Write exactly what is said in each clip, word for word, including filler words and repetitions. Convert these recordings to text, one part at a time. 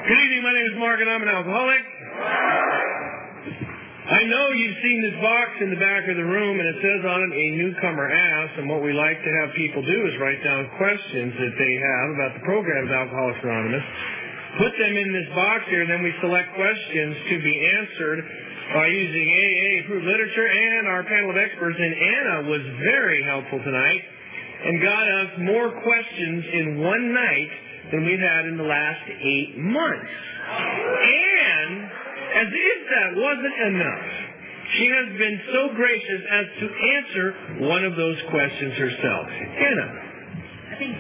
Good evening, my name is Mark and I'm an alcoholic. I know you've seen this box in the back of the room and it says on it, a newcomer asks, and what we like to have people do is write down questions that they have about the program of Alcoholics Anonymous, put them in this box here, and then we select questions to be answered by using A A approved literature, and our panel of experts, and Anna was very helpful tonight and got us more questions in one night than we've had in the last eight months. And as if that wasn't enough, she has been so gracious as to answer one of those questions herself. Anna. I think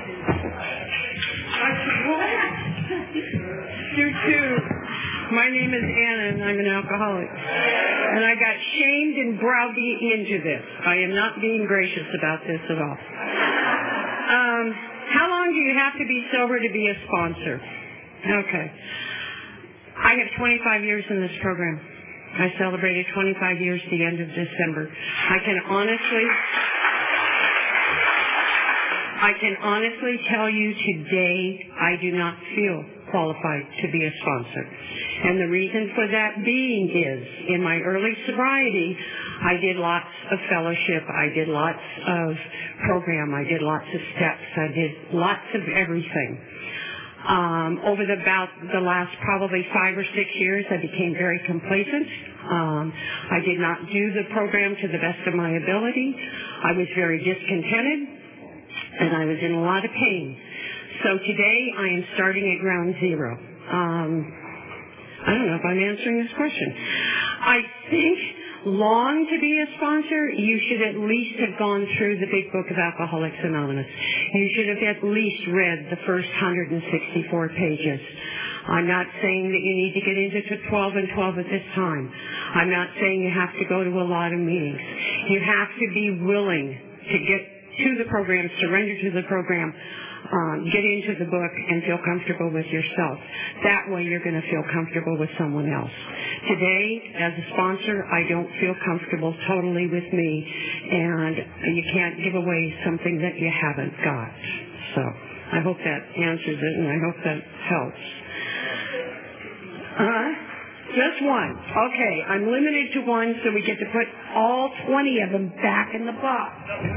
you too. My name is Anna, and I'm an alcoholic. And I got shamed and browbeaten into this. I am not being gracious about this at all. Um, how long do you have to be sober to be a sponsor? Okay. I have twenty-five years in this program. I celebrated twenty-five years at the end of December. I can honestly... I can honestly tell you today I do not feel qualified to be a sponsor. And the reason for that being is, in my early sobriety, I did lots of fellowship, I did lots of program, I did lots of steps, I did lots of everything. Um, over the, about the last probably five or six years, I became very complacent. Um, I did not do the program to the best of my ability. I was very discontented. And I was in a lot of pain. So today I am starting at ground zero. Um, I don't know if I'm answering this question. I think long to be a sponsor, you should at least have gone through the big book of Alcoholics Anonymous. You should have at least read the first one hundred sixty-four pages. I'm not saying that you need to get into twelve and twelve at this time. I'm not saying you have to go to a lot of meetings. You have to be willing to get to the program, surrender to the program, um, get into the book, and feel comfortable with yourself. That way you're going to feel comfortable with someone else. Today, as a sponsor, I don't feel comfortable totally with me, and you can't give away something that you haven't got. So I hope that answers it, and I hope that helps. Uh, just one. Okay, I'm limited to one, so we get to put all twenty of them back in the box.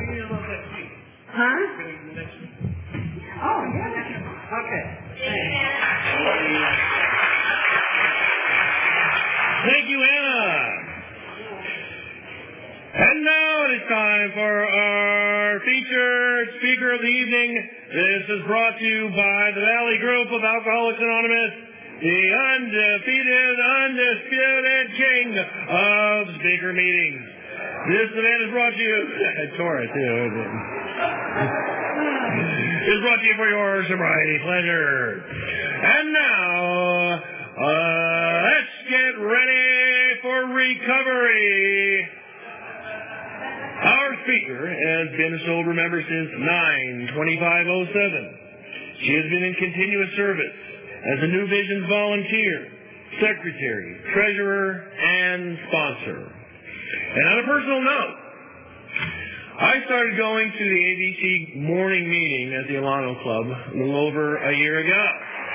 Huh? Oh, yeah. Okay. Thank you, Anna. And now it is time for our featured speaker of the evening. This is brought to you by the Valley Group of Alcoholics Anonymous, the undefeated, undisputed king of speaker meetings. This event is brought to you... I tore it, too. It's brought to you for your sobriety pleasure. And now, uh, let's get ready for recovery. Our speaker has been a sober member since nine twenty-five oh seven. She has been in continuous service as a New Visions volunteer, secretary, treasurer, and sponsor. And on a personal note, I started going to the A B C morning meeting at the Alano Club a little over a year ago.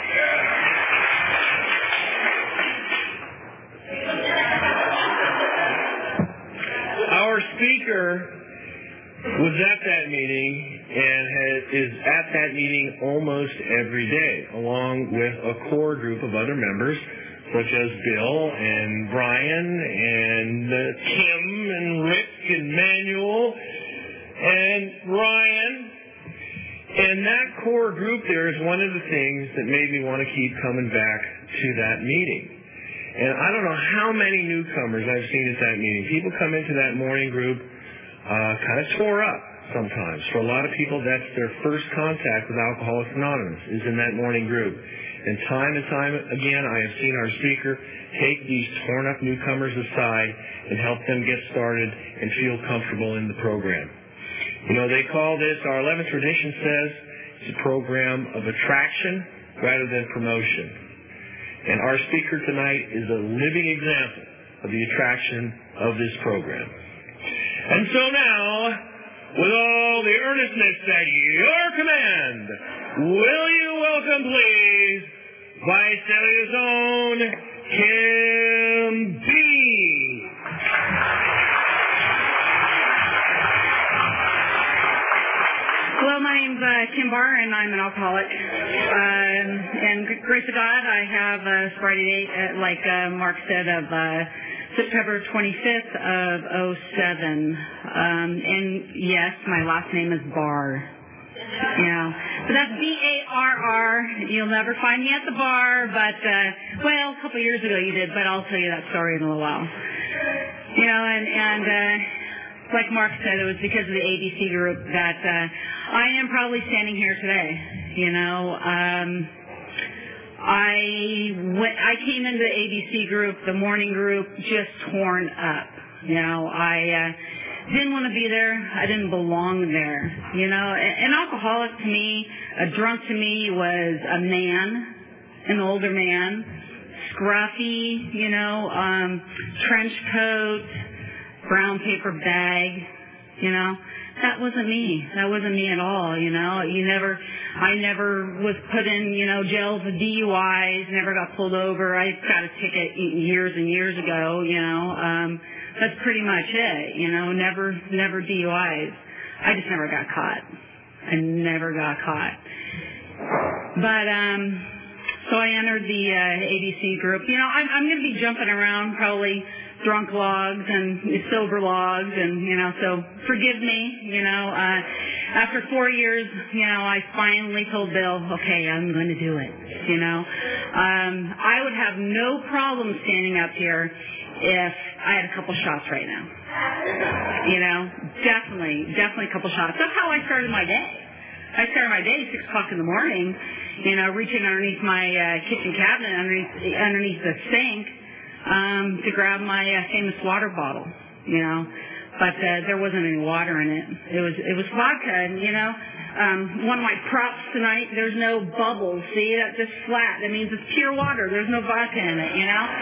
Our speaker was at that meeting and has, is at that meeting almost every day, along with a core group of other members, such as Bill and Brian and uh, Kim and Rick and Manuel and Ryan. And that core group there is one of the things that made me want to keep coming back to that meeting. And I don't know how many newcomers I've seen at that meeting. People come into that morning group uh, kind of tore up sometimes. For a lot of people, that's their first contact with Alcoholics Anonymous, is in that morning group. And time and time again, I have seen our speaker take these torn-up newcomers aside and help them get started and feel comfortable in the program. You know, they call this, our eleventh tradition says, it's a program of attraction rather than promotion. And our speaker tonight is a living example of the attraction of this program. And so now, with all the earnestness at your command, will you welcome, please, Visalia's own Kim B. Hello, my name's uh, Kim Barr, and I'm an alcoholic. Um, and grace of God, I have a sobriety date, uh, like uh, Mark said, of uh, September twenty-fifth of oh seven. Um, and yes, my last name is Barr. Yeah, so that's B A R R. You'll never find me at the bar, but, uh, well, a couple of years ago you did, but I'll tell you that story in a little while. You know, and, and uh, like Mark said, it was because of the A B C group that uh, I am probably standing here today. You know, um, I went, I came into the A B C group, the morning group, just torn up. You know, I uh, didn't want to be there. I didn't belong there. You know, an alcoholic to me, a drunk to me, was a man, an older man, scruffy, you know, um, trench coat, brown paper bag, you know. That wasn't me. That wasn't me at all, you know. You never, I never was put in, you know, jails with D U Is, never got pulled over. I got a ticket years and years ago, you know. Um, that's pretty much it, you know, never, never D U Is. I just never got caught. I never got caught. But, um, so I entered the uh, A B C group. You know, I'm, I'm going to be jumping around probably drunk logs and sober logs, and, you know, so forgive me, you know. Uh, after four years, you know, I finally told Bill, okay, I'm going to do it, you know. Um, I would have no problem standing up here if I had a couple shots right now. You know, definitely, definitely a couple shots. That's how I started my day. I started my day at six o'clock in the morning, you know, reaching underneath my uh, kitchen cabinet, underneath, underneath the sink, um, to grab my uh, famous water bottle, you know. But uh, there wasn't any water in it. It was it was vodka, and, you know, um, one of my props tonight, there's no bubbles. See, that's just flat. That means it's pure water. There's no vodka in it, you know.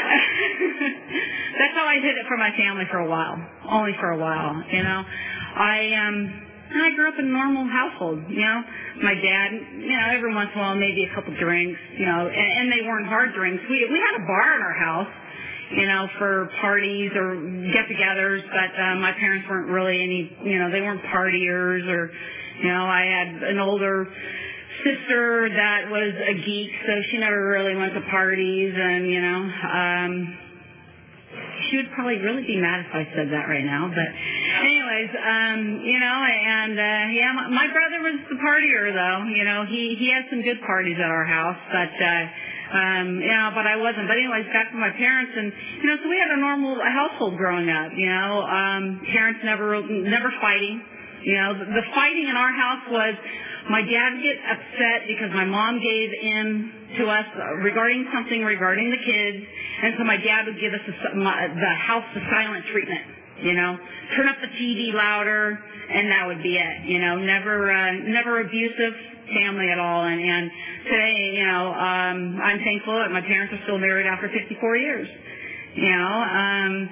That's how I did it for my family for a while, only for a while, you know. I um. I grew up in a normal household, you know. My dad, you know, every once in a while, maybe a couple drinks, you know, and, and they weren't hard drinks. We we had a bar in our house, you know, for parties or get-togethers, but uh, my parents weren't really any, you know, they weren't partiers, or, you know, I had an older sister that was a geek, so she never really went to parties, and, you know, um, she would probably really be mad if I said that right now, but anyways, um, you know, and, uh, yeah, my, my brother was the partier, though, you know, he, he had some good parties at our house, but, uh, um, you know, but I wasn't. But anyways, back to my parents, and, you know, so we had a normal household growing up, you know, um, parents never, never fighting, you know, the, the fighting in our house was, my dad would get upset because my mom gave in to us regarding something regarding the kids, and so my dad would give us a, my, the house the silent treatment, you know, turn up the T V louder, and that would be it, you know, never, uh, never abusive family at all. And, and today, you know, um, I'm thankful that my parents are still married after fifty-four years, you know, um,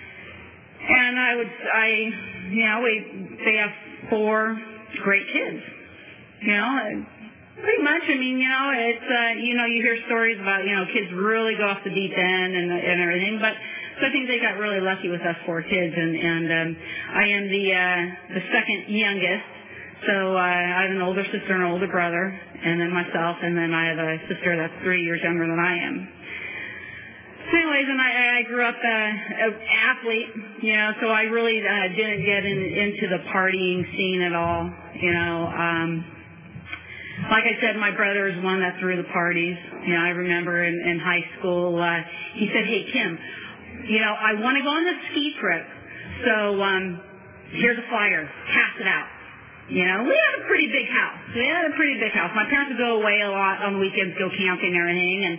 and I would, I, you know, we, they have four great kids. You know, pretty much. I mean, you know, it's, uh, you know, you hear stories about, you know, kids really go off the deep end and, and everything, but so I think they got really lucky with us four kids, and, and um, I am the, uh, the second youngest, so uh, I have an older sister and an older brother, and then myself, and then I have a sister that's three years younger than I am. So anyways, and I, I grew up uh, an athlete, you know, so I really uh, didn't get in, into the partying scene at all, you know. Um, Like I said, my brother is one that threw the parties. You know, I remember in, in high school, uh, he said, hey, Kim, you know, I want to go on this ski trip, so um, here's a flyer, pass it out. You know, we had a pretty big house. We had a pretty big house. My parents would go away a lot on the weekends, go camping and everything, and,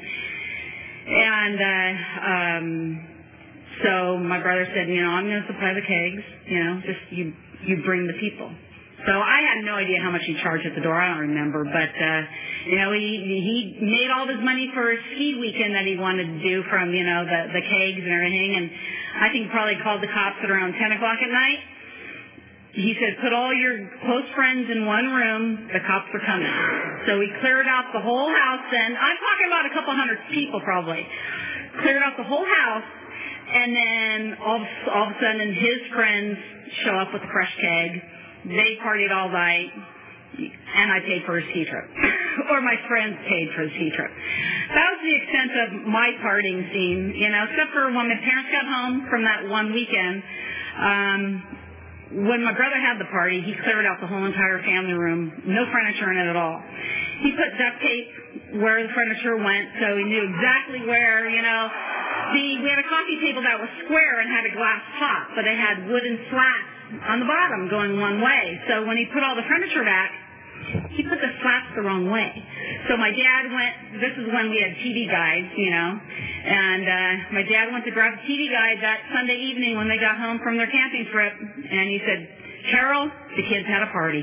and uh, um, so my brother said, you know, I'm going to supply the kegs, you know, just you, you bring the people. So I had no idea how much he charged at the door. I don't remember. But, uh, you know, he he made all his money for a ski weekend that he wanted to do from, you know, the, the kegs and everything. And I think he probably called the cops at around ten o'clock at night. he said, put all your close friends in one room. The cops are coming. So we cleared out the whole house then. I'm talking about a couple hundred people probably. Cleared out the whole house. And then all of, all of a sudden his friends show up with a fresh keg. They partied all night. And I paid for his ski trip. Or my friends paid for his ski trip. That was the extent of my partying scene, you know, except for when my parents got home from that one weekend. Um, when my brother had the party, he cleared out the whole entire family room. No furniture in it at all. He put duct tape where the furniture went, so he knew exactly where, you know. The, we had a coffee table that was square and had a glass top, but it had wooden slats on the bottom going one way. So when he put all the furniture back, he put the slats the wrong way. So my dad went, this is when we had T V guides, you know, and uh, my dad went to grab the T V guide that Sunday evening when they got home from their camping trip, and he said, Carol, the kids had a party.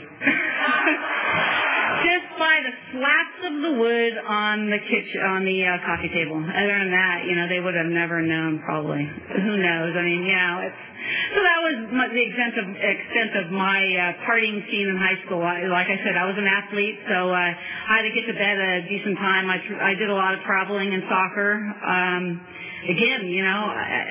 Just by the slats of the wood on the kitchen, on the uh, coffee table. Other than that, you know, they would have never known probably. Who knows? I mean, you know, it's, so that was my, the extent of, extent of my uh, partying scene in high school. I, like I said, I was an athlete, so uh, I had to get to bed at a decent time. I, tr- I did a lot of traveling in soccer. Um, again, you know,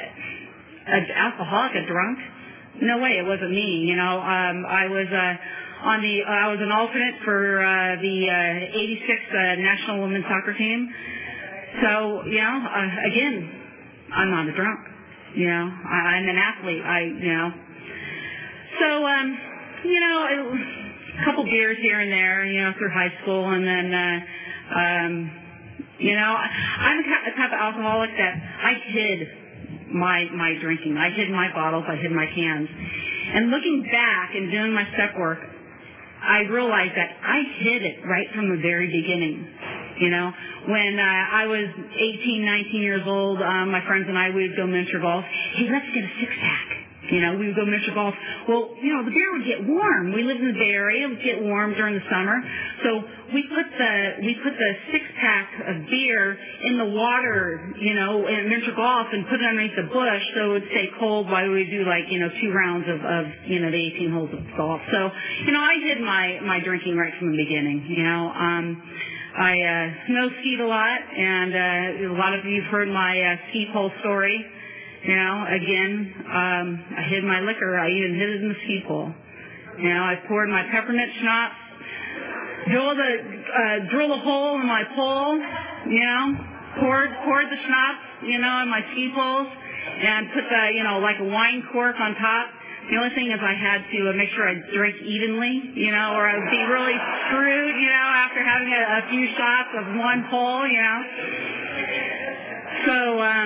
an alcoholic, a drunk? No way, it wasn't me. You know, um, I was uh, on the. Uh, I was an alternate for uh, the uh, eighty-six uh, national women's soccer team. So, you know, uh, again, I'm not a drunk. You know, I, I'm an athlete. I, you know. So, um, you know, it, a couple beers here and there, you know, through high school, and then, uh, um, you know, I'm the type of alcoholic that I hid my my drinking. I hid my bottles. I hid my cans. And looking back and doing my step work, I realized that I hid it right from the very beginning. You know, when uh, I was eighteen, nineteen years old, um, my friends and I, we would go miniature golf. Hey, let's get a six-pack. You know, we would go miniature golf. Well, you know, the beer would get warm. We lived in the Bay Area. It would get warm during the summer. So we put the we put the six-pack of beer in the water, you know, in miniature golf and put it underneath the bush so it would stay cold while we would do, like, you know, two rounds of, of you know, the eighteen holes of golf. So, you know, I did my, my drinking right from the beginning, you know. Um, I uh, snow skied a lot, and uh, a lot of you have heard my uh, ski pole story. You know, again, um, I hid my liquor. I even hid it in the ski pole. You know, I poured my peppermint schnapps, drill the uh, drill a hole in my pole. You know, poured poured the schnapps, you know, in my ski poles, and put the, you know, like a wine cork on top. The only thing is I had to uh, make sure I drank evenly, you know, or I would be really screwed, you know, after having a, a few shots of one pole, you know. So, um,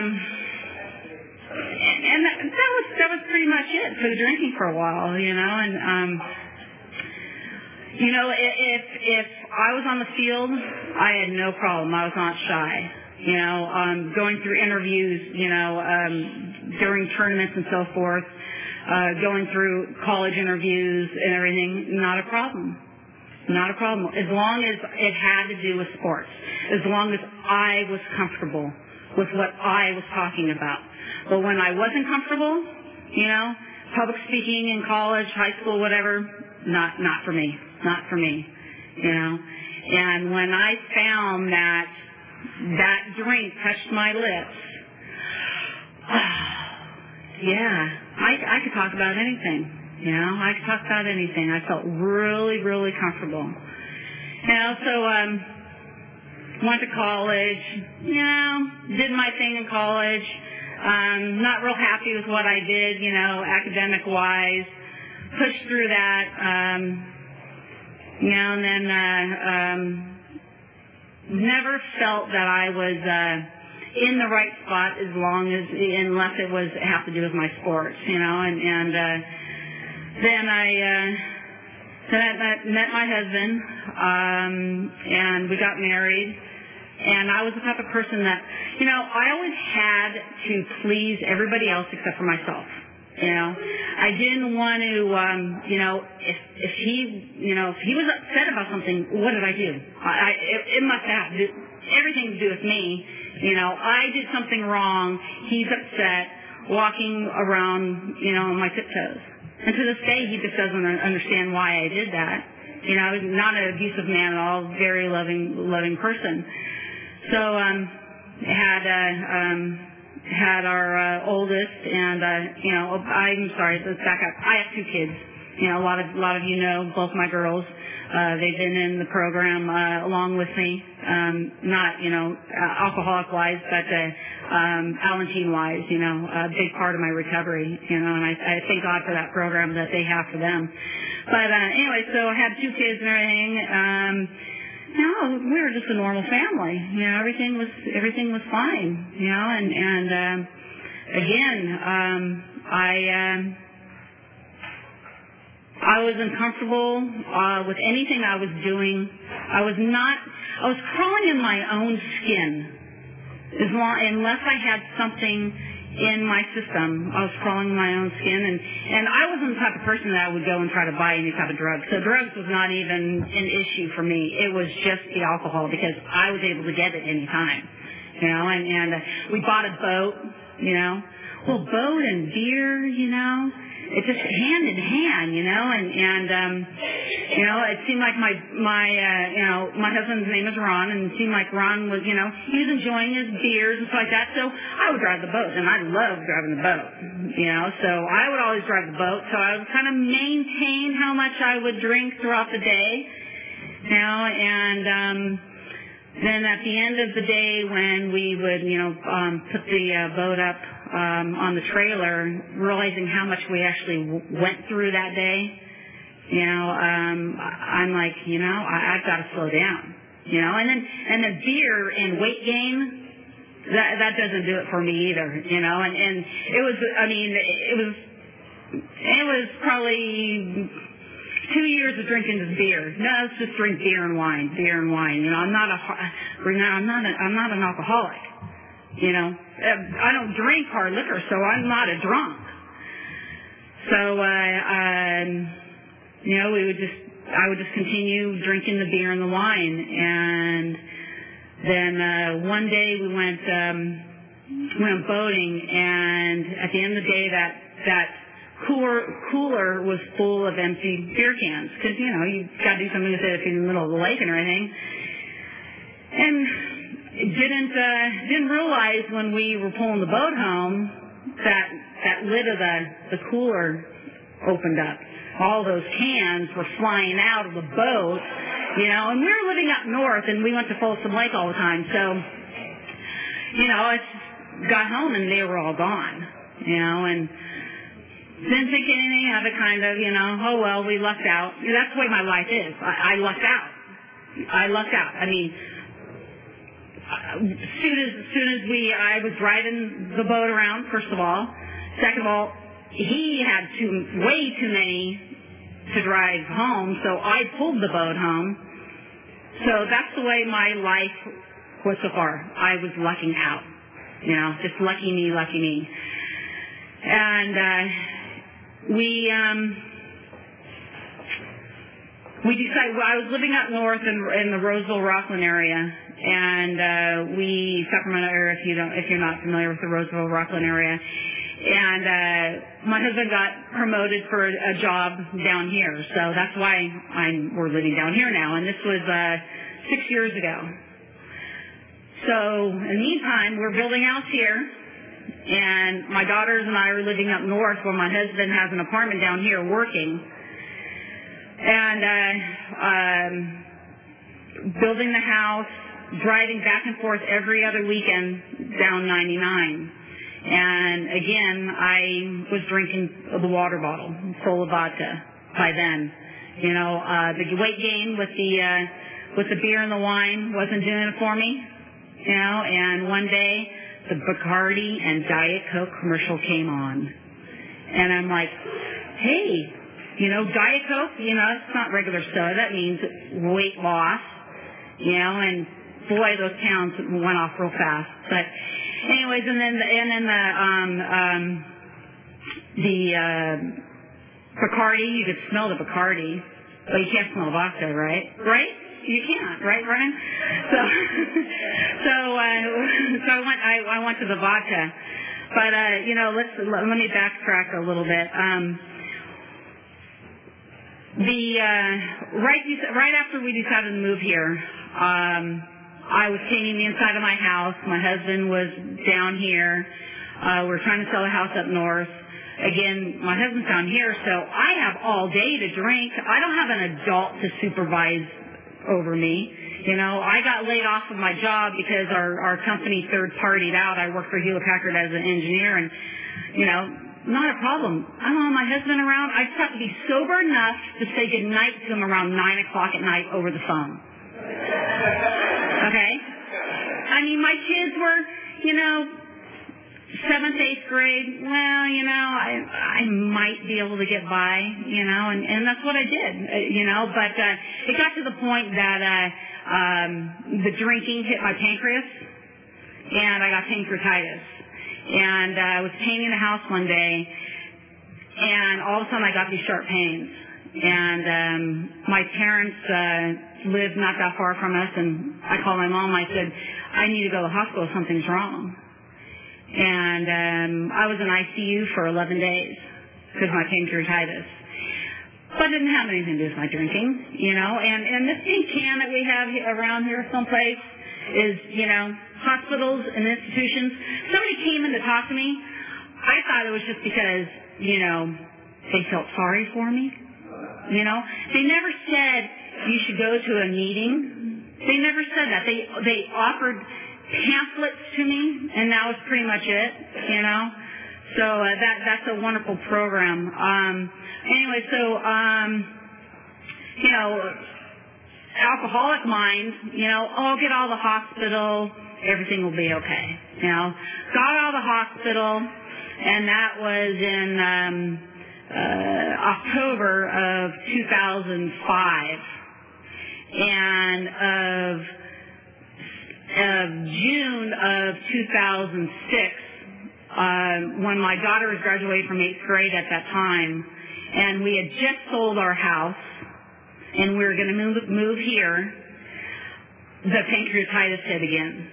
and that, that was that was pretty much it for the drinking for a while, you know. And um, you know, if if I was on the field, I had no problem. I was not shy, you know. Um, going through interviews, you know, um, during tournaments and so forth. Uh, going through college interviews and everything, not a problem. Not a problem. As long as it had to do with sports. As long as I was comfortable with what I was talking about. But when I wasn't comfortable, you know, public speaking in college, high school, whatever, not not for me. Not for me. You know. And when I found that that drink touched my lips, yeah, I, I could talk about anything, you know, I could talk about anything. I felt really, really comfortable. You know, so, um, went to college, you know, did my thing in college, um, not real happy with what I did, you know, academic-wise, pushed through that, um, you know, and then, uh, um, never felt that I was, uh, in the right spot as long as, unless it was have to do with my sports, you know, and, and, uh, then I, uh, then I met, met my husband, um, and we got married, and I was the type of person that, you know, I always had to please everybody else except for myself, you know. I didn't want to, um, you know, if, if he, you know, if he was upset about something, what did I do? I, I it, it must have everything to do with me. You know, I did something wrong. He's upset, walking around, you know, on my tiptoes. And to this day, he just doesn't understand why I did that. You know, I was not an abusive man at all, very loving, loving person. So, um, had, uh, um, had our, uh, oldest and, uh, you know, I'm sorry, let's back up. I have two kids. You know, a lot of, a lot of you know both my girls. Uh, they've been in the program, uh, along with me. Um, not, you know, uh, alcoholic-wise, but, uh, um, Alentine-wise, you know, a big part of my recovery, you know, and I, I thank God for that program that they have for them. But, uh, anyway, so I had two kids and everything. Um, you know, we were just a normal family. You know, everything was, everything was fine, you know, and, and, um, again, um, I, um, I was uncomfortable uh, with anything I was doing. I was not, I was crawling in my own skin. As long, unless I had something in my system, I was crawling in my own skin. And, and I wasn't the type of person that I would go and try to buy any type of drug. So drugs was not even an issue for me. It was just the alcohol because I was able to get it any time. You know, and, and uh, we bought a boat, you know. Well, boat and beer, you know. It just hand in hand, you know, and, and, um, you know, it seemed like my, my, uh, you know, my husband's name is Ron, and it seemed like Ron was, you know, he was enjoying his beers and stuff like that, so I would drive the boat, and I loved driving the boat, you know, so I would always drive the boat, so I would kind of maintain how much I would drink throughout the day, you know, and, um, then at the end of the day when we would, you know, um, put the uh, boat up, Um, on the trailer, realizing how much we actually w- went through that day, you know, um, I'm like, you know, I, I've got to slow down, you know, and then and then beer and weight gain, that that doesn't do it for me either, you know, and and it was, I mean, it was it was probably two years of drinking this beer. No, let's just drink beer and wine, beer and wine. You know, I'm not a, I'm not a, I'm not an alcoholic. You know, I don't drink hard liquor, so I'm not a drunk. So, uh, um, you know, we would just, I would just continue drinking the beer and the wine. And then uh, one day we went, um, went boating, and at the end of the day, that that cooler cooler was full of empty beer cans because you know you got to do something with it if you're in the middle of the lake and everything. And Didn't uh, didn't realize when we were pulling the boat home that that lid of the the cooler opened up. All those cans were flying out of the boat, you know. And we were living up north, and we went to Folsom Lake all the time. So, you know, I got home and they were all gone, you know, and didn't think anything of it. Kind of, you know. Oh well, we lucked out. That's the way my life is. I, I lucked out. I lucked out. I mean. As soon as, as soon as we, I was driving the boat around, first of all. Second of all, he had too, way too many to drive home, so I pulled the boat home. So that's the way my life was so far. I was lucking out, you know, just lucky me, lucky me. And uh, we, um, we decided, well, I was living up north in, in the Roseville, Rockland area. And uh, we, Sacramento area, if you don't, if you're not familiar with the Roseville, Rockland area, and uh, my husband got promoted for a, a job down here, so that's why I'm we're living down here now. And this was uh, six years ago. So in the meantime, we're building a house here, and my daughters and I are living up north, where my husband has an apartment down here working, and uh, um, building the house. Driving back and forth every other weekend down ninety-nine. And again, I was drinking the water bottle full of vodka by then. You know, uh, the weight gain with the, uh, with the beer and the wine wasn't doing it for me. You know, and one day the Bacardi and Diet Coke commercial came on. And I'm like, hey, you know, Diet Coke, you know, it's not regular soda. That means weight loss, you know, and boy, those pounds went off real fast. But anyways, and then the, and then the um, um, the uh, Bacardi, you could smell the Bacardi, but you can't smell vodka, right? Right? You can't, right, Brian? So, so, uh, so I went. I, I went to the vodka, but uh, you know, let's let me backtrack a little bit. Um, the uh, right right after we decided to move here, um, I was painting the inside of my house. My husband was down here. Uh, we were trying to sell a house up north. Again, my husband's down here, so I have all day to drink. I don't have an adult to supervise over me. You know, I got laid off of my job because our, our company third-partied out. I worked for Hewlett-Packard as an engineer, and, you know, not a problem. I don't want my husband around. I just have to be sober enough to say goodnight to him around nine o'clock at night over the phone. Okay? I mean, my kids were, you know, seventh, eighth grade. Well, you know, I I might be able to get by, you know, and, and that's what I did, uh, you know. But uh, it got to the point that uh, um, the drinking hit my pancreas, and I got pancreatitis. And uh, I was painting the house one day, and all of a sudden I got these sharp pains. And um, my parents uh, lived not that far from us, and I called my mom. I said, I need to go to the hospital. Something's wrong. And um, I was in I C U for eleven days because of my pancreatitis. But it didn't have anything to do with my drinking, you know. And, and this pink can that we have around here someplace is, you know, hospitals and institutions. Somebody came in to talk to me. I thought it was just because, you know, they felt sorry for me. You know, they never said you should go to a meeting. They never said that. They they offered pamphlets to me, and that was pretty much it. You know, so uh, that that's a wonderful program. Um, anyway, so um, you know, alcoholic mind. You know, oh, I'll get out of the hospital. Everything will be okay. You know, got out of the hospital, and that was in um, uh, October of two thousand five, and of, of June of two thousand six, uh, when my daughter was graduating from eighth grade at that time, and we had just sold our house, and we were going to move move here, the pancreatitis hit again.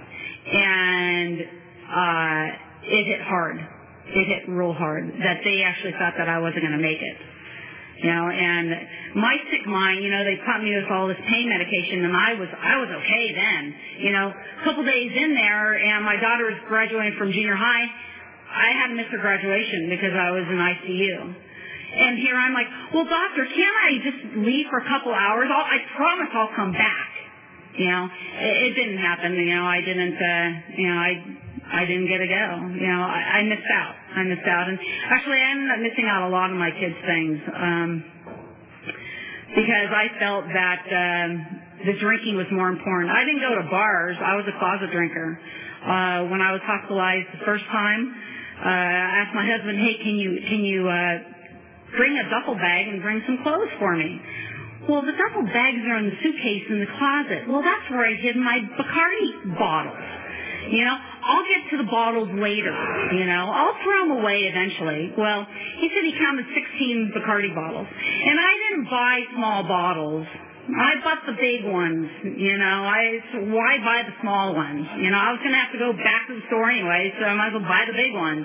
And uh, it hit hard. It hit real hard. That they actually thought that I wasn't going to make it. You know, and my sick mind, you know, they put me with all this pain medication, and I was I was okay then. You know, a couple days in there, and my daughter was graduating from junior high. I had to miss her graduation because I was in I C U. And here I'm like, well, doctor, can't I just leave for a couple hours? I'll, I promise I'll come back. You know, it, it didn't happen. You know, I didn't, uh, you know, I, I didn't get to go. You know, I, I missed out. I missed out. And actually, I ended up missing out a lot of my kids' things, um, because I felt that, um, the drinking was more important. I didn't go to bars. I was a closet drinker. Uh, when I was hospitalized the first time, uh, I asked my husband, hey, can you, can you, uh, bring a duffel bag and bring some clothes for me? Well, the duffel bags are in the suitcase in the closet. Well, that's where I hid my Bacardi bottles. You know, I'll get to the bottles later. You know, I'll throw them away eventually. Well, he said he counted sixteen Bacardi bottles. And I didn't buy small bottles. I bought the big ones. You know, I why buy the small ones? You know, I was going to have to go back to the store anyway, so I might as well buy the big ones.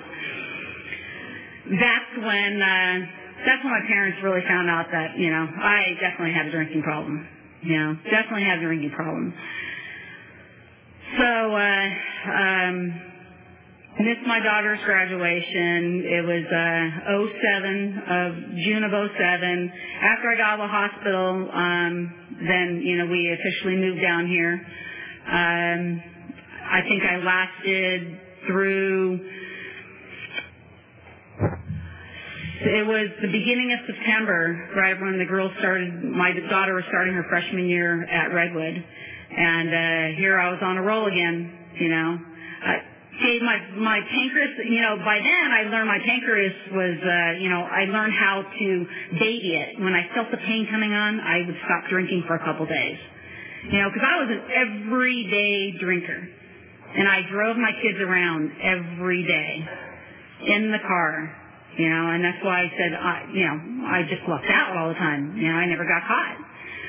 That's when... Uh, That's when my parents really found out that, you know, I definitely had a drinking problem. You know, definitely had a drinking problem. So, uh, um, missed my daughter's graduation. It was, uh, oh seven, of June of oh seven. After I got out of the hospital, um, then, you know, we officially moved down here. Um, I think I lasted through... It was the beginning of September, right when the girls started, my daughter was starting her freshman year at Redwood. And uh, here I was on a roll again, you know. I gave my, my pancreas, you know, by then I learned my pancreas was, uh, you know, I learned how to baby it. When I felt the pain coming on, I would stop drinking for a couple days. You know, because I was an everyday drinker. And I drove my kids around every day in the car. You know, and that's why I said, I, you know, I just lucked out all the time. You know, I never got caught.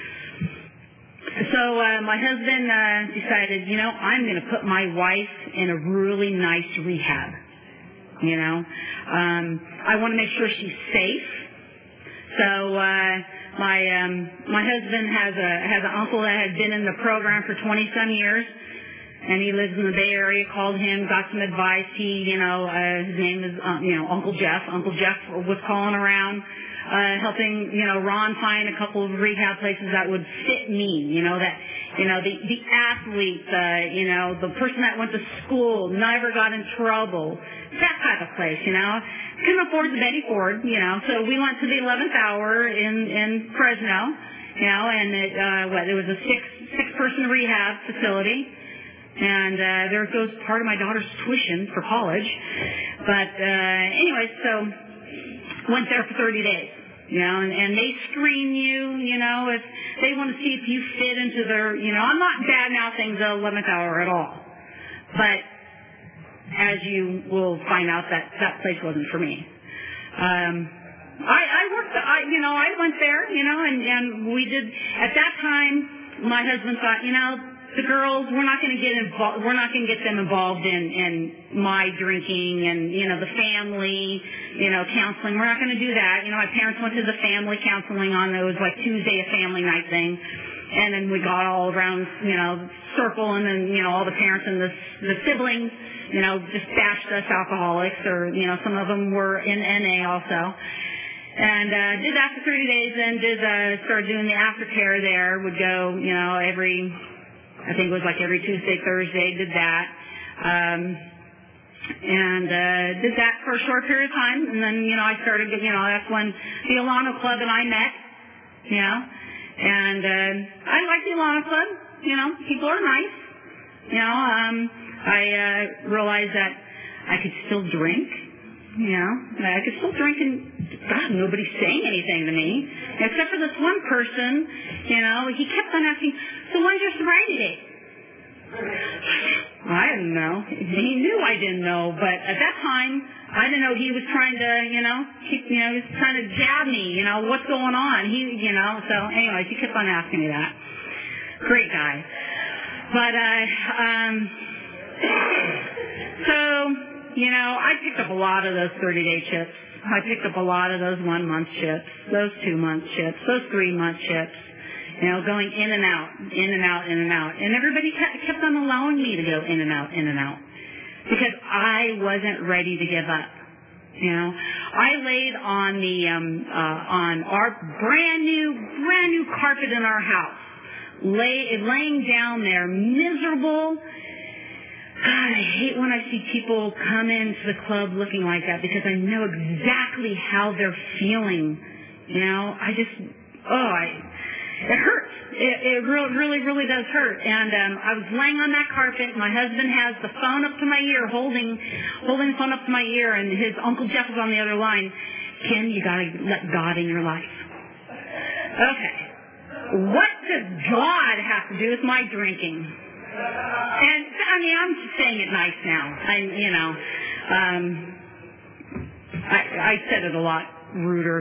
So uh, my husband uh, decided, you know, I'm going to put my wife in a really nice rehab. You know, um, I want to make sure she's safe. So uh, my um, my husband has a has an uncle that had been in the program for twenty some years, and he lives in the Bay Area. Called him, got some advice. He, you know, uh, his name is uh, you know Uncle Jeff. Uncle Jeff was calling around, uh, helping you know Ron find a couple of rehab places that would fit me. You know that you know the the athlete, uh, you know the person that went to school, never got in trouble. That type of place, you know. Couldn't afford the Betty Ford, you know. So we went to the eleventh hour in in Fresno, you know, and it uh, what it was a six six person rehab facility, and uh, there goes part of my daughter's tuition for college. But uh, anyway, so went there for thirty days, you know, and, and they screen you, you know, if they want to see if you fit into their, you know. I'm not bad mouthing the eleventh hour at all, but as you will find out, that that place wasn't for me. Um, I, I worked, I, you know, I went there, you know, and, and we did, at that time, my husband thought, you know, the girls, we're not going to get involved, we're not going to get them involved in, in my drinking and, you know, the family, you know, counseling. We're not going to do that. You know, my parents went to the family counseling on, it was like Tuesday, a family night thing. And then we got all around, you know, circle, and then, you know, all the parents and the, the siblings, you know, just bashed us alcoholics, or, you know, some of them were in N A also. And uh, did that for thirty days, and did uh, start doing the aftercare there. Would go, you know, every, I think it was like every Tuesday, Thursday, did that. Um, and uh, did that for a short period of time. And then, you know, I started, you know, that's when the Alano Club and I met, you know. And uh, I like the Alano Club, you know, people are nice, you know. Um, I uh, realized that I could still drink, you know. I could still drink, and God, nobody's saying anything to me, except for this one person, you know. He kept on asking, so when's your sobriety date? I didn't know. He knew I didn't know, but at that time, I didn't know he was trying to, you know, keep, you know, he was trying to jab me, you know, what's going on? He, you know, so anyways, he kept on asking me that. Great guy. But, uh, um, so, you know, I picked up a lot of those thirty-day chips. I picked up a lot of those one-month chips, those two-month chips, those three-month chips, you know, going in and out, in and out, in and out. And everybody kept, kept on allowing me to go in and out, in and out, because I wasn't ready to give up. You know, I laid on the, um, uh, on our brand new, brand new carpet in our house, lay, laying down there, miserable. God, I hate when I see people come into the club looking like that, because I know exactly how they're feeling. You know, I just, oh, I, it hurts. It, it really, really, really does hurt. And um, I was laying on that carpet. My husband has the phone up to my ear, holding, holding the phone up to my ear, and his Uncle Jeff is on the other line. Kim, you got to let God in your life. Okay. What does God have to do with my drinking? And, I mean, I'm just saying it nice now. I, you know, um, I, I said it a lot ruder.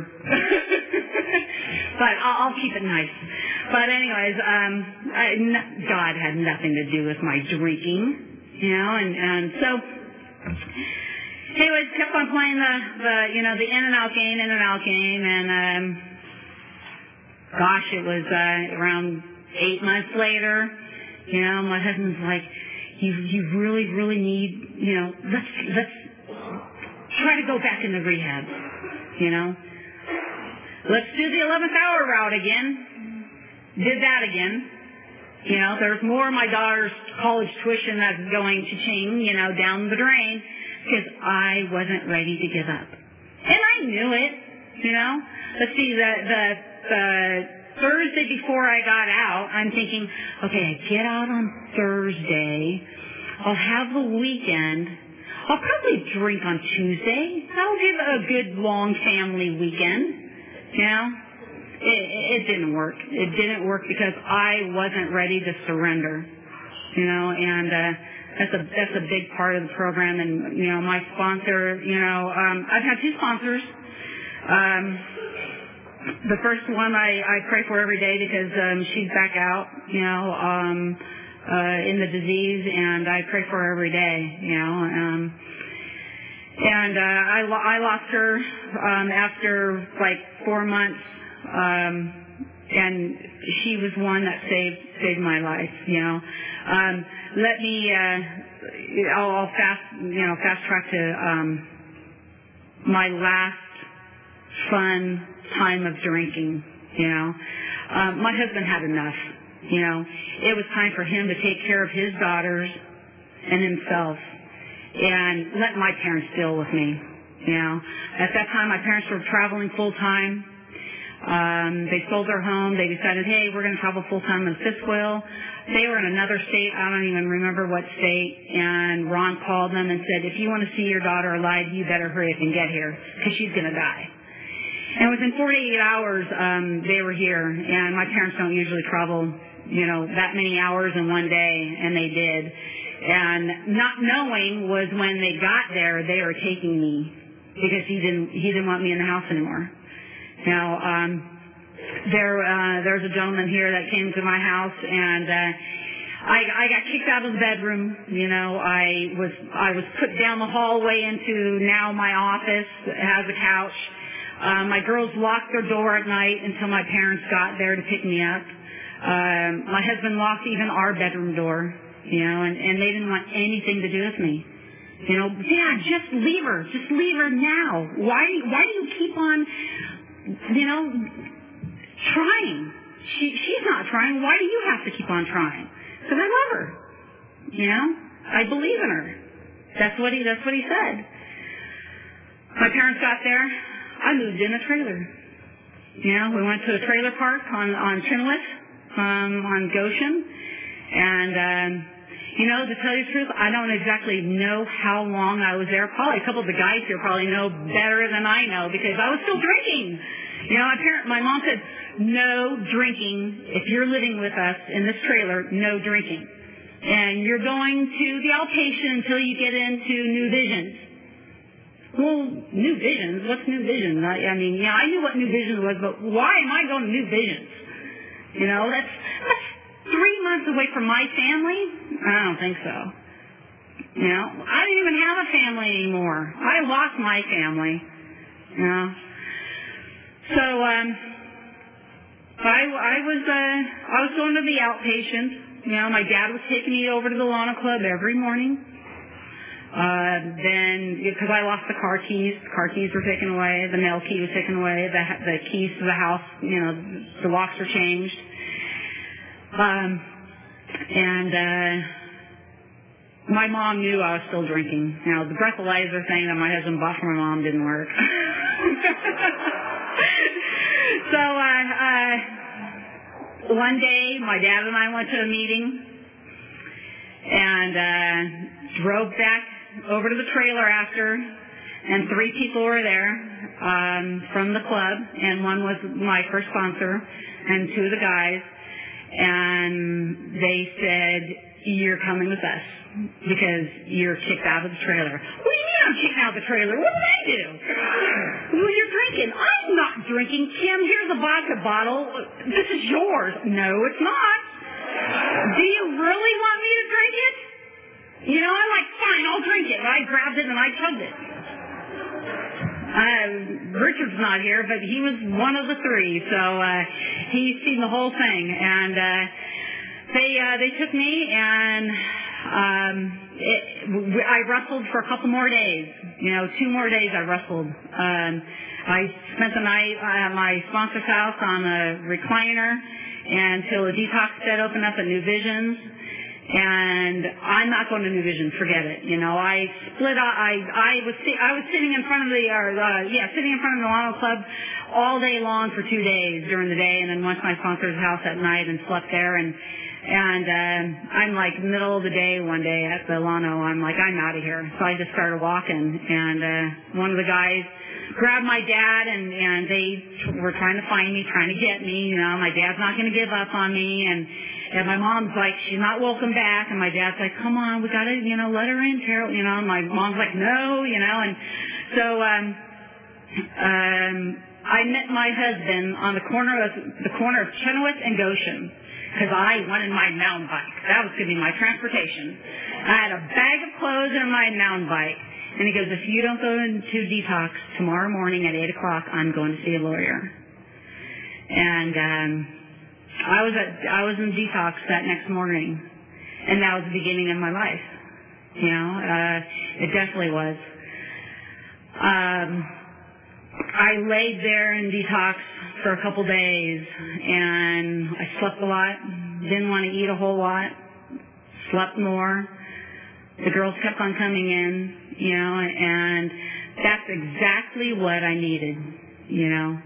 But I'll, I'll keep it nice. But anyways, um, I, n- God had nothing to do with my drinking, you know, and, and so, anyways, kept on playing the, the, you know, the in and out game, in and out game, and, um, gosh, it was, uh, around eight months later. You know, my husband's like, you you really, really need, you know, let's let's try to go back into rehab. You know, let's do the eleventh hour route again. Did that again. You know, there's more of my daughter's college tuition that's going to ching, you know, down the drain, because I wasn't ready to give up, and I knew it. You know, let's see the the the. Thursday before I got out, I'm thinking, okay, I get out on Thursday. I'll have the weekend. I'll probably drink on Tuesday. I'll give a good long family weekend. You know, it, it didn't work. It didn't work because I wasn't ready to surrender. You know, and uh, that's a that's a big part of the program. And you know, my sponsor. You know, um, I've had two sponsors. Um, The first one I, I pray for every day, because um, she's back out, you know, um, uh, in the disease, and I pray for her every day, you know. Um, And uh, I, lo- I lost her um, after like four months, um, and she was one that saved saved my life. You know, um, let me. Uh, I'll, I'll fast, you know, fast track to um, my last fun time of drinking. You know, um, my husband had enough. You know, it was time for him to take care of his daughters and himself, and let my parents deal with me. You know, at that time, my parents were traveling full time. Um, they sold their home. They decided, hey, we're going to travel full time in the fifth wheel. They were in another state. I don't even remember what state. And Ron called them and said, if you want to see your daughter alive, you better hurry up and get here because she's going to die. And within forty-eight hours, um, they were here. And my parents don't usually travel, you know, that many hours in one day, and they did. And not knowing was when they got there, they were taking me because he didn't he didn't want me in the house anymore. Now, um, there uh, there's a gentleman here that came to my house, and uh, I, I got kicked out of the bedroom. You know, I was I was put down the hallway into now my office. It has a couch. Uh, my girls locked their door at night until my parents got there to pick me up. Um, my husband locked even our bedroom door. You know, and, and they didn't want anything to do with me. You know, Dad, just leave her. Just leave her now. Why, why do you keep on, you know, trying? She, she's not trying. Why do you have to keep on trying? Because I love her. You know, I believe in her. That's what he, that's what he said. My parents got there. I moved in a trailer. You know, we went to a trailer park on, on Chenoweth, um, on Goshen. And, um, you know, to tell you the truth, I don't exactly know how long I was there. Probably a couple of the guys here probably know better than I know because I was still drinking. You know, my parent, my mom said, no drinking. If you're living with us in this trailer, no drinking. And you're going to the outpatient until you get into New Visions. Well, New Visions? What's New Visions? I, I mean, yeah, I knew what New Visions was, but why am I going to New Visions? You know, that's, that's three months away from my family? I don't think so. You know, I didn't even have a family anymore. I lost my family. You know. So, um, I, I was, uh, I was going to the outpatient. You know, my dad was taking me over to the Lana Club every morning. Uh, then, because I lost the car keys, the car keys were taken away, the mail key was taken away, the, the keys to the house, you know, the locks were changed. Um, and, uh, my mom knew I was still drinking. Now, the breathalyzer thing that my husband bought for my mom didn't work. So, uh, uh, one day, my dad and I went to a meeting and, uh, drove back over to the trailer after, and three people were there, um, from the club, and one was my first sponsor, and two of the guys. And they said, you're coming with us because you're kicked out of the trailer. What do you mean I'm kicked out of the trailer? What did I do? Well, you're drinking. I'm not drinking. Kim, here's a vodka bottle. This is yours. No, it's not. Do you really want me to drink it? You know, I'm like, fine, I'll drink it. I grabbed it and I chugged it. Uh, Richard's not here, but he was one of the three, so uh, he's seen the whole thing. And uh, they uh, they took me, and um, it, I wrestled for a couple more days. You know, two more days I wrestled. Um, I spent the night at my sponsor's house on a recliner until the detox bed opened up at New Visions. And I'm not going to New Vision. Forget it. You know, I split. I I was I was sitting in front of the or uh, yeah, sitting in front of the Lano Club all day long for two days during the day, and then went to my sponsor's house at night and slept there. And and uh, I'm like middle of the day one day at the Lano. I'm like, I'm out of here. So I just started walking, and uh, one of the guys grabbed my dad, and and they were trying to find me, trying to get me. You know, my dad's not going to give up on me, and. And my mom's like, she's not welcome back. And my dad's like, come on, we got to, you know, let her in, Carol. You know, and my mom's like, no, you know. And so um, um, I met my husband on the corner of the corner of Chenoweth and Goshen because I wanted my mountain bike. That was going to be my transportation. I had a bag of clothes and my mountain bike. And he goes, if you don't go into detox tomorrow morning at eight o'clock, I'm going to see a lawyer. And um, I was at, I was in detox that next morning, and that was the beginning of my life. You know, uh, it definitely was. Um, I laid there in detox for a couple days, and I slept a lot, didn't want to eat a whole lot, slept more. The girls kept on coming in, you know, and that's exactly what I needed, you know.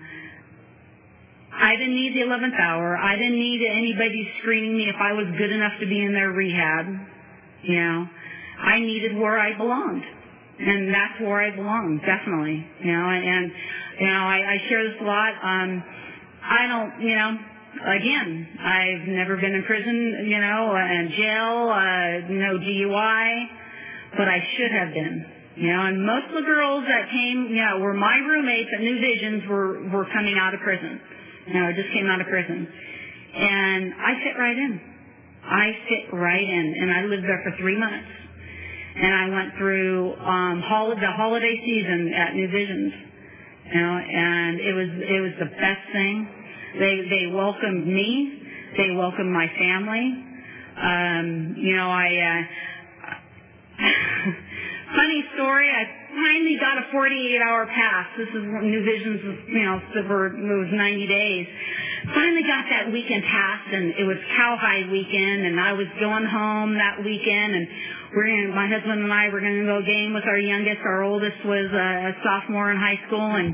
I didn't need the eleventh hour. I didn't need anybody screening me if I was good enough to be in their rehab, you know. I needed where I belonged, and that's where I belong, definitely, you know, and, and you know, I, I share this a lot. Um, I don't, you know, again, I've never been in prison, you know, in jail, uh, no D U I, but I should have been, you know, and most of the girls that came, you know, were my roommates at New Visions were, were coming out of prison, you know, just came out of prison, and I fit right in. I fit right in, and I lived there for three months. And I went through um, hol- the holiday season at New Visions, you know, and it was it was the best thing. They they welcomed me, they welcomed my family. Um, you know, I uh, funny story. I finally got a forty-eight hour pass. This is New Visions, you know, for it was ninety days. Finally got that weekend pass, and it was Cowhide weekend, and I was going home that weekend, and we're gonna, my husband and I were going to go game with our youngest. Our oldest was a sophomore in high school, and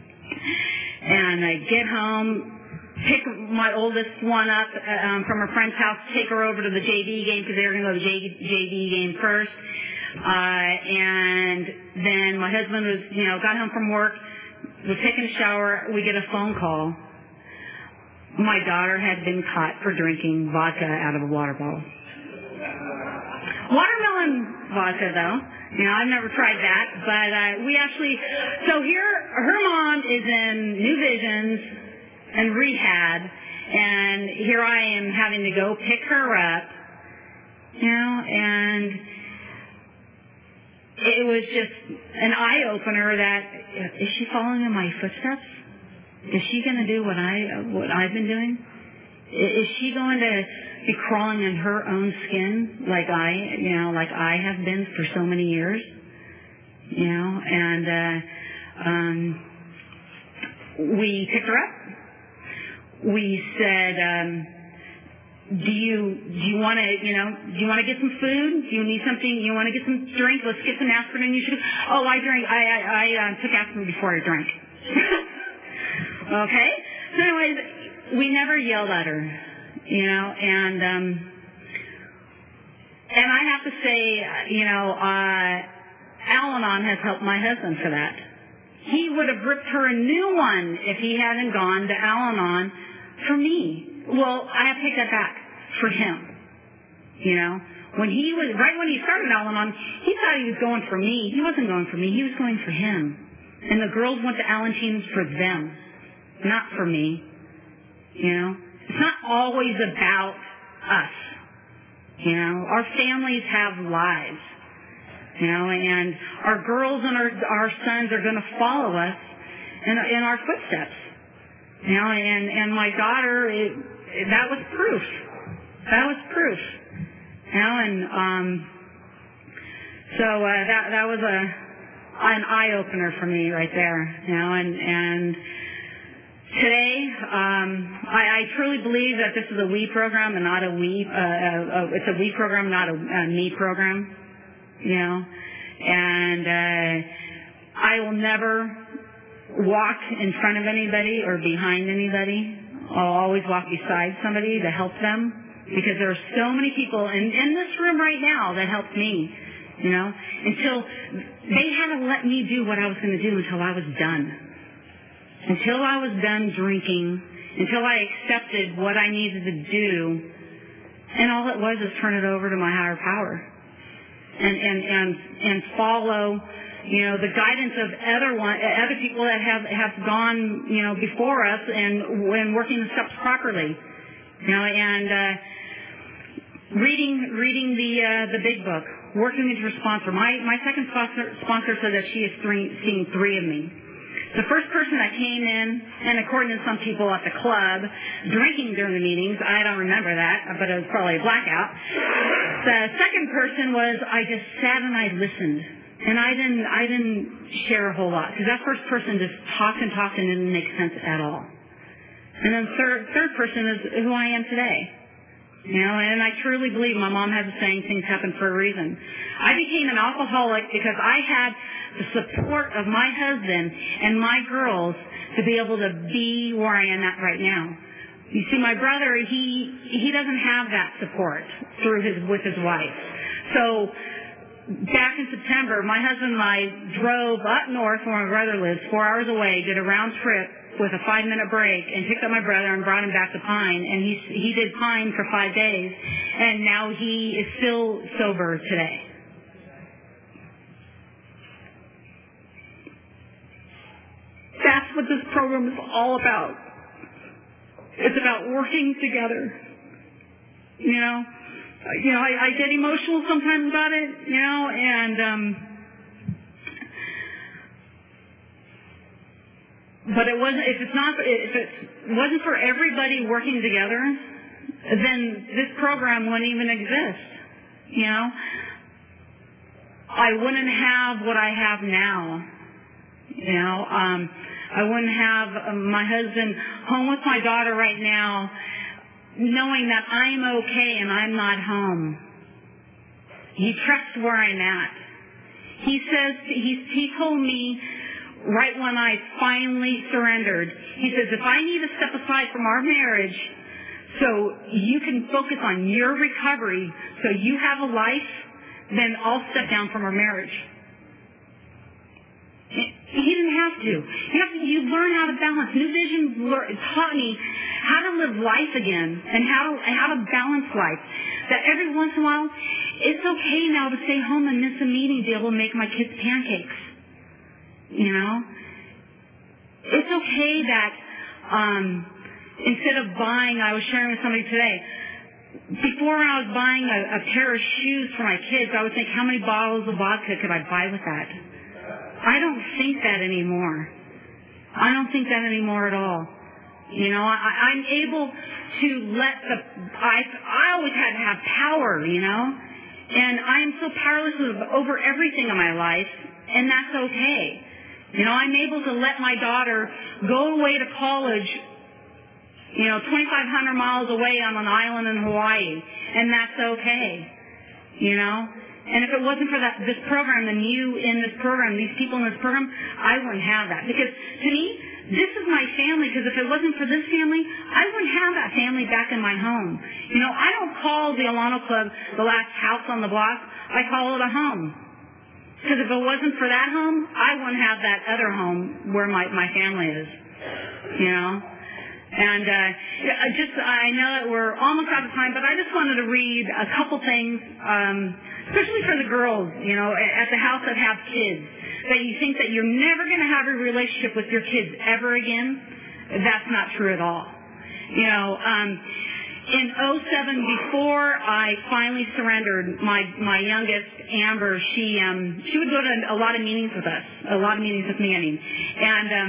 and I get home, pick my oldest one up um, from her friend's house, take her over to the J V game because they were going to go to the J V game first. Uh, and then my husband was, you know, got home from work, was taking a shower. We get a phone call. My daughter had been caught for drinking vodka out of a water bottle. Watermelon vodka, though. You know, I've never tried that, but uh, we actually. So here, her mom is in New Visions and rehab, and here I am having to go pick her up. You know, and it was just an eye opener. That is she following in my footsteps? Is she going to do what I what I've been doing? Is she going to be crawling in her own skin like I, you know, like I have been for so many years? You know, and uh, um, we picked her up. We said, um, "Do you do you want to, you know, do you want to get some food? Do you need something? You want to get some drink? Let's get some aspirin. You should." Oh, I drank. I I, I uh, took aspirin before I drank. Okay. So anyways, we never yelled at her, you know, and um, and I have to say, you know, uh, Al-Anon has helped my husband for that. He would have ripped her a new one if he hadn't gone to Al-Anon for me. Well, I have to take that back for him. You know, when he was right when he started Al-Anon, he thought he was going for me. He wasn't going for me. He was going for him. And the girls went to Al-Anon for them, not for me. You know, it's not always about us. You know, our families have lives. You know, and our girls and our our sons are going to follow us in in our footsteps. You know, and and my daughter, it, it, that was proof. That was proof. You know, and um, so uh, that that was a an eye opener for me right there. You know, and and. Today, um, I, I truly believe that this is a we program and not a we. Uh, uh, it's a we program, not a, a me program. You know, and uh, I will never walk in front of anybody or behind anybody. I'll always walk beside somebody to help them because there are so many people in, in this room right now that helped me. You know, until they had to let me do what I was going to do until I was done. Until I was done drinking, until I accepted what I needed to do, and all it was is turn it over to my higher power, and and and and follow, you know, the guidance of other one, other people that have have gone, you know, before us and when working the steps properly, you know, and uh, reading reading the uh, the big book, working with her sponsor. My, my second sponsor, sponsor said that she has three, seen three of me. The first person that came in, and according to some people at the club, drinking during the meetings, I don't remember that, but it was probably a blackout. The second person was, I just sat and I listened. And I didn't, I didn't share a whole lot, because that first person just talked and talked and didn't make sense at all. And then third, third person is who I am today. You know, and I truly believe my mom has a saying, things happen for a reason. I became an alcoholic because I had the support of my husband and my girls to be able to be where I am at right now. You see, my brother, he he doesn't have that support through his with his wife. So back in September, my husband and I drove up north where my brother lives, four hours away, did a round trip with a five-minute break, and picked up my brother and brought him back to Pine. And he he did Pine for five days, and now he is still sober today. That's what this program is all about. It's about working together. You know, you know, I, I get emotional sometimes about it. You know, and um, but it wasn't. If it's not, if it wasn't for everybody working together, then this program wouldn't even exist. You know, I wouldn't have what I have now. You know, um, I wouldn't have um, my husband home with my daughter right now, knowing that I'm okay and I'm not home. He trusts where I'm at. He says, he, he told me right when I finally surrendered, he says, if I need to step aside from our marriage so you can focus on your recovery, so you have a life, then I'll step down from our marriage. He didn't have to. You have to. You learn how to balance. New Vision taught me how to live life again and how to, how to balance life. That every once in a while, it's okay now to stay home and miss a meeting to be able to make my kids pancakes. You know? It's okay that um, instead of buying, I was sharing with somebody today, before when I was buying a, a pair of shoes for my kids, I would think, how many bottles of vodka could I buy with that? I don't think that anymore. I don't think that anymore at all. You know, I, I'm able to let the, I, I always had to have power, you know, and I am so powerless over everything in my life, and that's okay. You know, I'm able to let my daughter go away to college, you know, twenty-five hundred miles away on an island in Hawaii, and that's okay. You know? And if it wasn't for that, this program and you in this program, these people in this program, I wouldn't have that. Because to me, this is my family, because if it wasn't for this family, I wouldn't have that family back in my home. You know, I don't call the Alano Club the last house on the block. I call it a home. Because if it wasn't for that home, I wouldn't have that other home where my, my family is. You know? And uh, just, I know that we're almost out of time, but I just wanted to read a couple things, um, especially for the girls, you know, at the house that have kids, that you think that you're never going to have a relationship with your kids ever again. That's not true at all. You know, um, in oh seven, before I finally surrendered, my my youngest, Amber, she um, she would go to a lot of meetings with us, a lot of meetings with me, I mean, and um,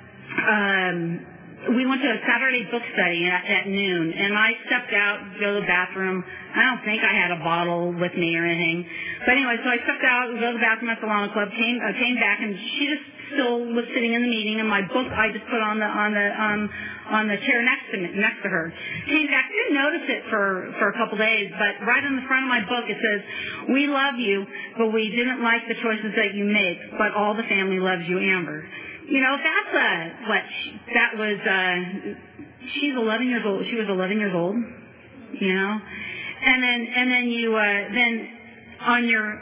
um, we went to a Saturday book study at, at noon, and I stepped out to go to the bathroom. I don't think I had a bottle with me or anything. But anyway, so I stepped out, go to the bathroom at the Alano Club, came uh, came back, and she just still was sitting in the meeting, and my book I just put on the on the um, on the chair next to me, next to her. Came back, didn't notice it for for a couple days, but right on the front of my book it says, "We love you, but we didn't like the choices that you make, but all the family loves you, Amber." You know, that's uh, what she, that was. Uh, she's eleven years old. She was eleven years old. You know, and then and then you uh, then on your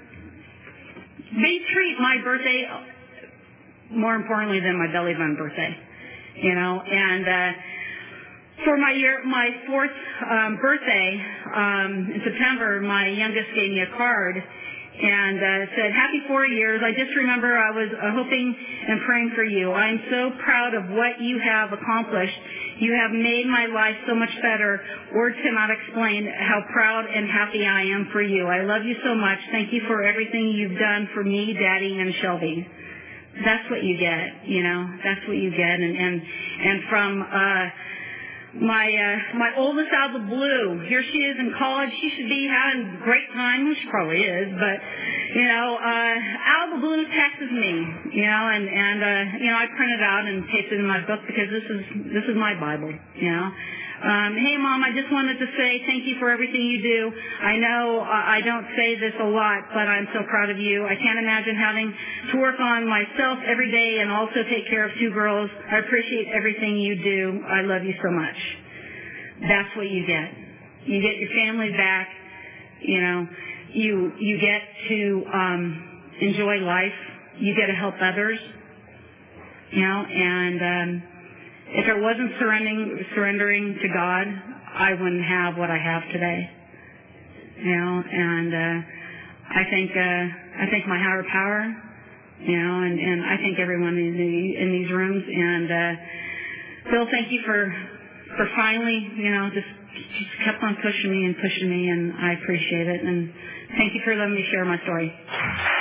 they treat my birthday more importantly than my belly button birthday. You know, and uh, for my year my fourth um, birthday um, in September, my youngest gave me a card. and uh, said, happy four years. I just remember I was uh, hoping and praying for you. I'm so proud of what you have accomplished. You have made my life so much better. Words cannot explain how proud and happy I am for you. I love you so much. Thank you for everything you've done for me, Daddy, and Shelby. That's what you get, you know. That's what you get. And and, and from uh, my uh, my oldest out of the blue, here she is in college. She should be having a great time. Well, she probably is, but you know, uh, out of the blue texts me, you know, and and uh, you know, I print it out and paste it in my book because this is this is my Bible, you know. Um, hey, Mom, I just wanted to say thank you for everything you do. I know uh, I don't say this a lot, but I'm so proud of you. I can't imagine having to work on myself every day and also take care of two girls. I appreciate everything you do. I love you so much. That's what you get. You get your family back. You know, you you get to um, enjoy life. You get to help others. You know, and um, if it wasn't surrendering surrendering to God, I wouldn't have what I have today. You know, and uh, I think uh, I think my higher power. You know, and, and I think everyone in, the, in these rooms. And uh, Phil, thank you for for finally, you know, just just kept on pushing me and pushing me, and I appreciate it. And thank you for letting me share my story.